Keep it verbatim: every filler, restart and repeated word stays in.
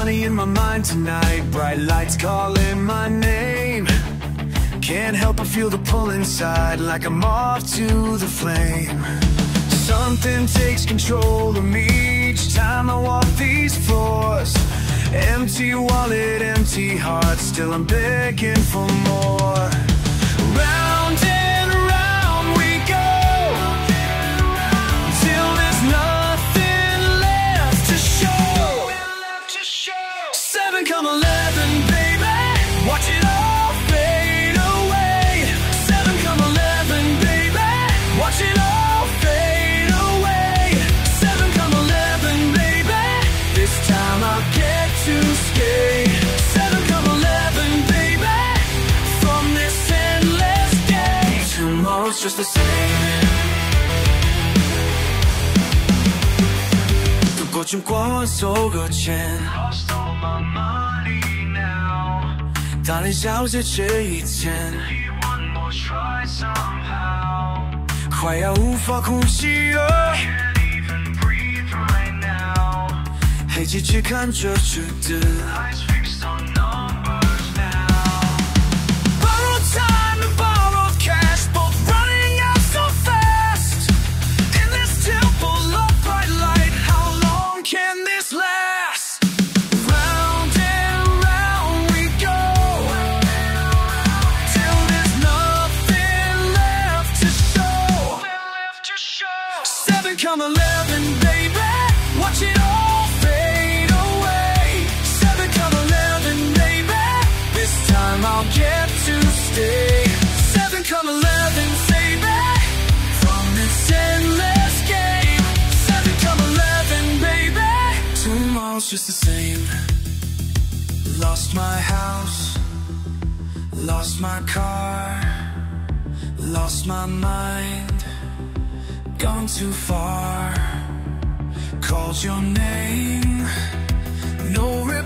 money in my mind tonight, bright lights calling my name. Can't help but feel the pull inside, like I'm off to the flame. Something takes control of me each time I walk these floors. Empty wallet, empty heart, still I'm begging for more. Round and round we go, till there's nothing left to show. Seven come eleven, baby, watch it all fade away. Seven come eleven, baby, watch it all fade away. Seven come eleven, baby, this time I'll get to stay. Seven come eleven, baby, from this endless game. Tomorrow's just the same. 또 꽃좀 꿔서 그chen lost all my money now. 当你消失这一天 Need one more try somehow. 快要无法呼吸了 Can't even breathe right now. 黑漆漆看着这的 Eyes fixed on numbers now. Borrowed time and borrowed cash, both running out so fast. In this temple of bright light, how long can this last? Round and round we go, till there's nothing left to show. Seven come eleven, baby, watch it all fade away. Seven come eleven, baby, this time I'll get to stay. Seven come eleven, save me from this endless game. Seven come eleven, baby, tomorrow's just the same. Lost my house, lost my car, lost my mind, gone too far. Called your name, no reply.